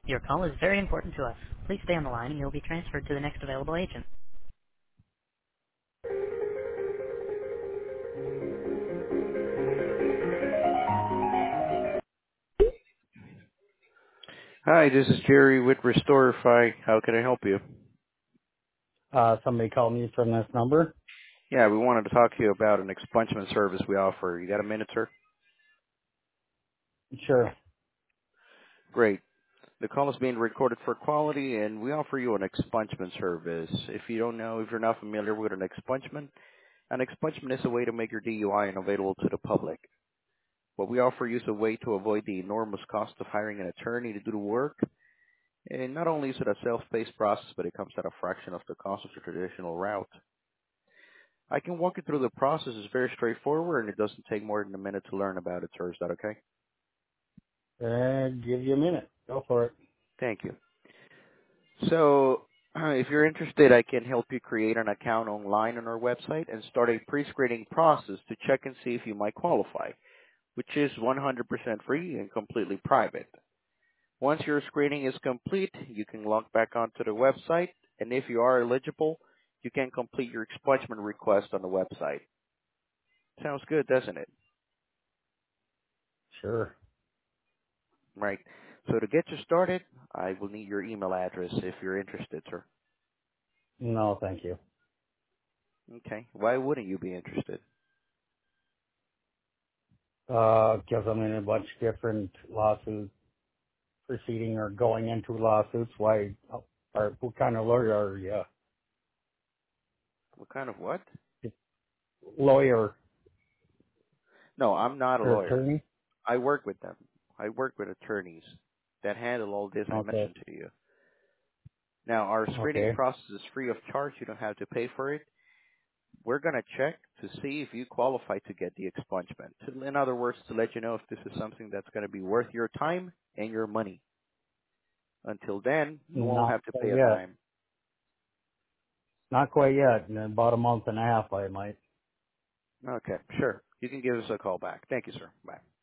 Your call is very important to us. Please stay on the line and you'll be transferred to the next available agent. Hi, this is Jerry with Restorify. How can I help you? Somebody called me from this number. Yeah, we wanted to talk to you about an expungement service we offer. You got a minute, sir? Sure. Great. The call is being recorded for quality, and we offer you an expungement service. If you don't know, if you're not familiar with an expungement is a way to make your DUI unavailable to the public. What we offer you is a way to avoid the enormous cost of hiring an attorney to do the work. And not only is it a self-paced process, but it comes at a fraction of the cost of the traditional route. I can walk you through the process. It's very straightforward, and it doesn't take more than a minute to learn about it, sir. Is that okay? Give you a minute. Go for it. Thank you. So, if you're interested, I can help you create an account online on our website and start a pre-screening process to check and see if you might qualify, which is 100% free and completely private. Once your screening is complete, you can log back onto the website, and if you are eligible, you can complete your expungement request on the website. Sounds good, doesn't it? Sure. Right. So to get you started, I will need your email address if you're interested, sir. No, thank you. Okay. Why wouldn't you be interested? Because I'm in a bunch of different lawsuits proceeding or going into lawsuits. Why? Or what kind of lawyer are you? What kind of what? Lawyer No, I'm not a or lawyer. attorney? I work with them. I work with attorneys that handle all this I Okay. mentioned to you. Now, our screening Okay. process is free of charge. You don't have to pay for it. We're going to check to see if you qualify to get the expungement. In other words, to let you know if this is something that's going to be worth your time and your money. Until then, you won't Not have to quite pay a yet. dime. Not quite yet. In about a month and a half, I might. Okay, sure. You can give us a call back. Thank you, sir. Bye.